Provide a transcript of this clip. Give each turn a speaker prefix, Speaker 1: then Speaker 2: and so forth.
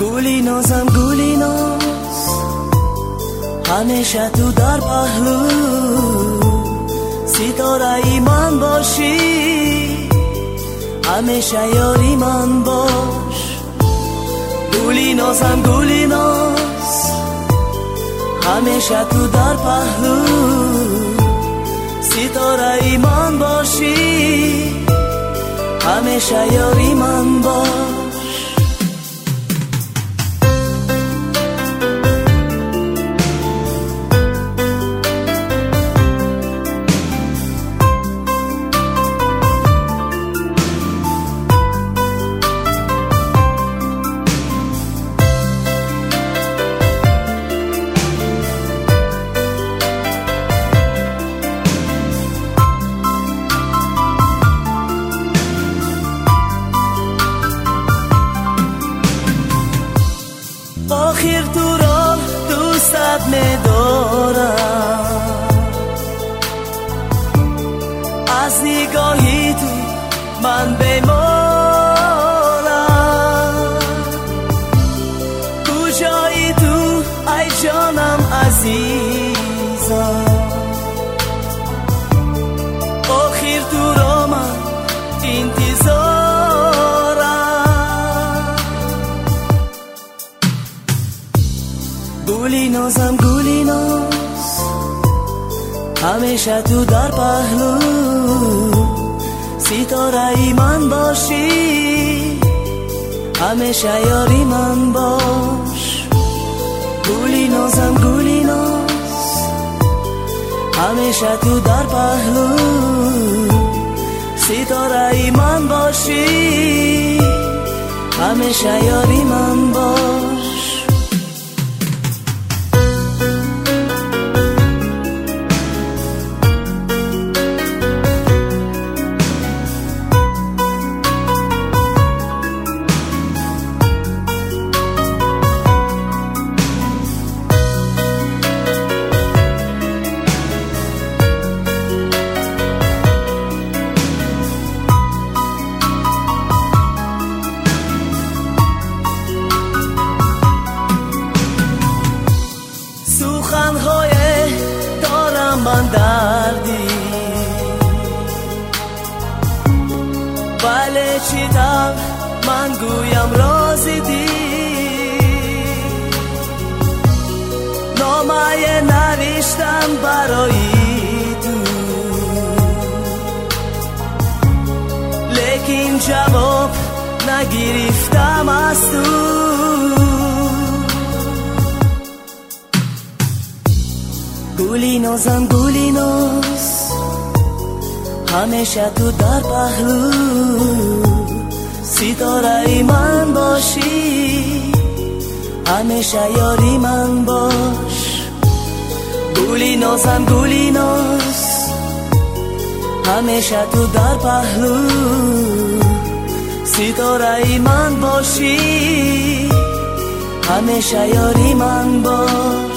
Speaker 1: گولی نازم گولی ناز، همیشه تو در پهلو، ستاره ای من باشی، همیشه یاری من باش. گولی نازم گولی ناز، همیشه تو در پهلو، ستاره ای من باشی، همیشه یاری من باش. آخر تو را دوستت می‌دارم، از نگاهی تو من بیمارم. کجایی تو ای جانم عزیزم، آخر تو را من انتظار. گولی نازم گولی ناز، همیشه تو در پهلو، ستاره ای من باشی، همیشه یاری من باش. گولی نازم گولی ناز، همیشه تو در پهلو، ستاره ای من باشی، همیشه یاری من باش. سخنهای دارم من دردی، ولی چطور من گویم راز دی. نامه نوشتم برای تو، لیکن جواب نگرفتم از تو. گولی نازم گولی ناز، همیشه تو در پهلو، ستاره ای من باشی، همیشه یاری من باش. گولی نازم گولی ناز، همیشه تو در پهلو، ستاره ای من باشی، همیشه یاری من باش.